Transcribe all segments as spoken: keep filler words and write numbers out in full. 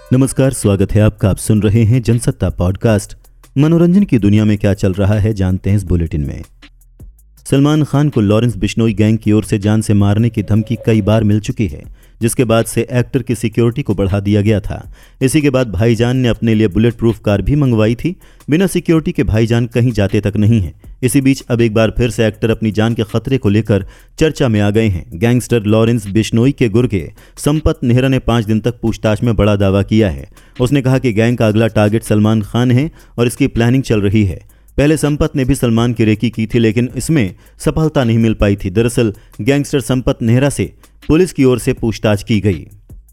नमस्कार, स्वागत है आपका। आप सुन रहे हैं जनसत्ता पॉडकास्ट। मनोरंजन की दुनिया में क्या चल रहा है जानते हैं इस बुलेटिन में। सलमान खान को लॉरेंस बिश्नोई गैंग की ओर से जान से मारने की धमकी कई बार मिल चुकी है, जिसके बाद से एक्टर की सिक्योरिटी को बढ़ा दिया गया था। इसी के बाद भाईजान ने अपने लिए बुलेट प्रूफ कार भी मंगवाई थी। बिना सिक्योरिटी के भाईजान कहीं जाते तक नहीं हैं। इसी बीच अब एक बार फिर से एक्टर अपनी जान के खतरे को लेकर चर्चा में आ गए हैं। गैंगस्टर लॉरेंस बिश्नोई के गुर्गे संपत नेहरा ने पाँच दिन तक पूछताछ में बड़ा दावा किया है। उसने कहा कि गैंग का अगला टारगेट सलमान खान है और इसकी प्लानिंग चल रही है। पहले संपत ने भी सलमान की रेकी की थी, लेकिन इसमें सफलता नहीं मिल पाई थी। दरअसल गैंगस्टर संपत नेहरा से पुलिस की ओर से पूछताछ की गई।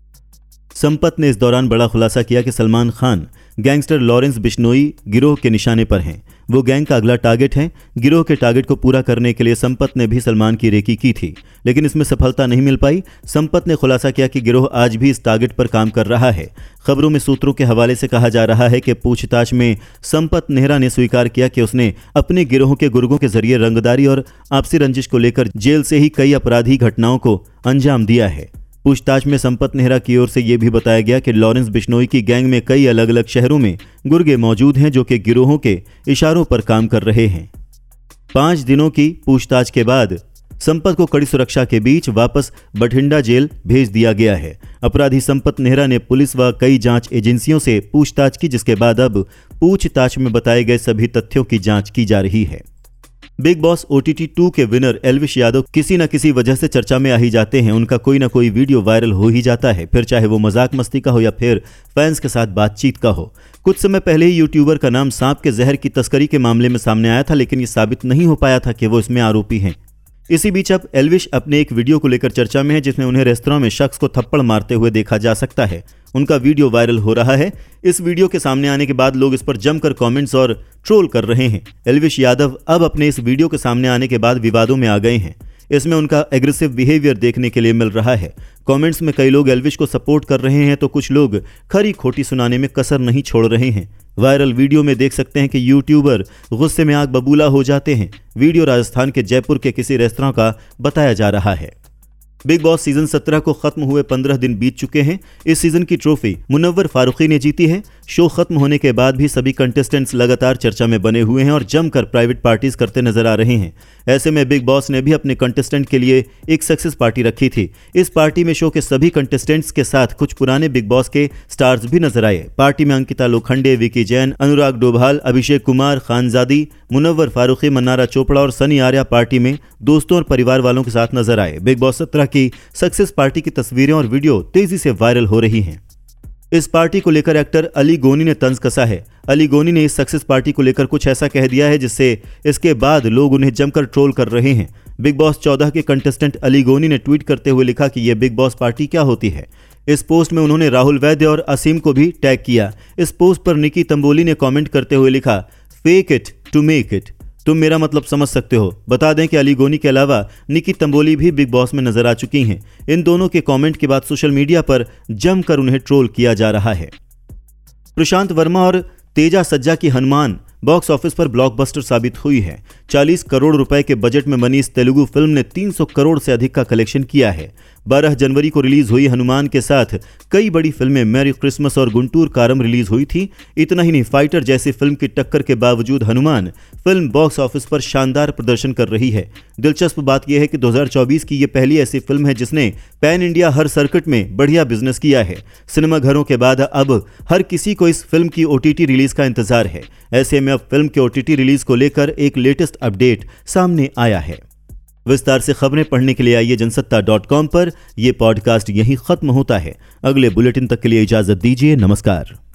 संपत ने इस दौरान बड़ा खुलासा किया कि सलमान खान गैंगस्टर लॉरेंस बिश्नोई गिरोह के निशाने पर हैं। वो गैंग का अगला टारगेट है। गिरोह के टारगेट को पूरा करने के लिए संपत ने भी सलमान की रेकी की थी, लेकिन इसमें सफलता नहीं मिल पाई। संपत ने खुलासा किया कि गिरोह आज भी इस टारगेट पर काम कर रहा है। खबरों में सूत्रों के हवाले से कहा जा रहा है कि पूछताछ में संपत नेहरा ने स्वीकार किया कि उसने अपने गिरोह के गुर्गों के जरिए रंगदारी और आपसी रंजिश को लेकर जेल से ही कई अपराधी घटनाओं को अंजाम दिया है। पूछताछ में संपत नेहरा की ओर से यह भी बताया गया कि लॉरेंस बिश्नोई की गैंग में कई अलग अलग शहरों में गुर्गे मौजूद हैं, जो कि गिरोहों के इशारों पर काम कर रहे हैं। पांच दिनों की पूछताछ के बाद संपत को कड़ी सुरक्षा के बीच वापस बठिंडा जेल भेज दिया गया है। अपराधी संपत नेहरा ने पुलिस व कई जांच एजेंसियों से पूछताछ की, जिसके बाद अब पूछताछ में बताए गए सभी तथ्यों की जांच की जा रही है। Bigg Boss O T T two के विनर एल्विश यादव किसी न किसी वजह से चर्चा में आ ही जाते हैं। उनका कोई ना कोई वीडियो वायरल हो ही जाता है, फिर चाहे वो मजाक मस्ती का हो या फिर फैंस के साथ बातचीत का हो। कुछ समय पहले ही यूट्यूबर का नाम सांप के जहर की तस्करी के मामले में सामने आया था, लेकिन ये साबित नहीं हो पाया था कि वो इसमें आरोपी हैं। इसी बीच अब एल्विश अपने एक वीडियो को लेकर चर्चा में है, जिसमें उन्हें रेस्तरां में शख्स को थप्पड़ मारते हुए देखा जा सकता है। उनका वीडियो वायरल हो रहा है। इस वीडियो के सामने आने के बाद लोग इस पर जमकर कमेंट्स और ट्रोल कर रहे हैं। एल्विश यादव अब अपने इस वीडियो के सामने आने के बाद विवादों में आ गए हैं। इसमें उनका एग्रेसिव बिहेवियर देखने के लिए मिल रहा है। कमेंट्स में कई लोग एल्विश को सपोर्ट कर रहे हैं, तो कुछ लोग खरी खोटी सुनाने में कसर नहीं छोड़ रहे हैं। वायरल वीडियो में देख सकते हैं कि यूट्यूबर गुस्से में आग बबूला हो जाते हैं। वीडियो राजस्थान के जयपुर के किसी रेस्तरां का बताया जा रहा है। बिग बॉस सीजन सत्रह को खत्म हुए पंद्रह दिन बीत चुके हैं। इस सीजन की ट्रॉफी मुनव्वर फारूकी ने जीती है। शो खत्म होने के बाद भी सभी कंटेस्टेंट्स लगातार चर्चा में बने हुए हैं और जमकर प्राइवेट पार्टीज करते नजर आ रहे हैं। ऐसे में बिग बॉस ने भी अपने कंटेस्टेंट के लिए एक सक्सेस पार्टी रखी थी। इस पार्टी में शो के सभी कंटेस्टेंट्स के साथ कुछ पुराने बिग बॉस के स्टार्स भी नजर आए। पार्टी में अंकिता लोखंडे, विकी जैन, अनुराग डोभाल, अभिषेक कुमार, खानजादी, मुनव्वर फारूकी, मन्नारा चोपड़ा और सनी आर्या पार्टी में दोस्तों और परिवार वालों के साथ नजर आए। बिग बॉस सत्रह की सक्सेस पार्टी की तस्वीरें और वीडियो तेजी से वायरल हो रही हैं। इस पार्टी को लेकर एक्टर अली गोनी ने तंज कसा है। अली गोनी ने इस सक्सेस पार्टी को लेकर कुछ ऐसा कह दिया है, जिससे इसके बाद लोग उन्हें जमकर ट्रोल कर रहे हैं। बिग बॉस चौदह के कंटेस्टेंट अली गोनी ने ट्वीट करते हुए लिखा कि यह बिग बॉस पार्टी क्या होती है। इस पोस्ट में उन्होंने राहुल वैद्य और असीम को भी टैग किया। इस पोस्ट पर निकी तंबोली ने कमेंट करते हुए लिखा, fake it to make it. तुम मेरा मतलब समझ सकते हो। बता दें कि अली गोनी के अलावा निकी तंबोली भी बिग बॉस में नजर आ चुकी हैं। इन दोनों के कमेंट के बाद सोशल मीडिया पर जमकर उन्हें ट्रोल किया जा रहा है। प्रशांत वर्मा और तेजा सज्जा की हनुमान बॉक्स ऑफिस पर ब्लॉकबस्टर साबित हुई है। चालीस करोड़ रुपए के बजट में बनी इस तेलुगु फिल्म ने तीन सौ करोड़ से अधिक का कलेक्शन किया है। बारह जनवरी को रिलीज हुई हनुमान के साथ कई बड़ी फिल्में मैरी क्रिसमस और गुंटूर कारम रिलीज हुई थी। इतना ही नहीं, फाइटर जैसी फिल्म की टक्कर के बावजूद हनुमान फिल्म बॉक्स ऑफिस पर शानदार प्रदर्शन कर रही है। दिलचस्प बात यह है कि दो हज़ार चौबीस की यह पहली ऐसी फिल्म है जिसने पैन इंडिया हर सर्किट में बढ़िया बिजनेस किया है। सिनेमाघरों के बाद अब हर किसी को इस फिल्म की ओ टी टी रिलीज का इंतजार है। ऐसे में अब फिल्म के ओ टी टी रिलीज को लेकर एक लेटेस्ट अपडेट सामने आया है। विस्तार से खबरें पढ़ने के लिए आइए जनसत्ता डॉट कॉम पर। यह पॉडकास्ट यहीं खत्म होता है। अगले बुलेटिन तक के लिए इजाजत दीजिए। नमस्कार।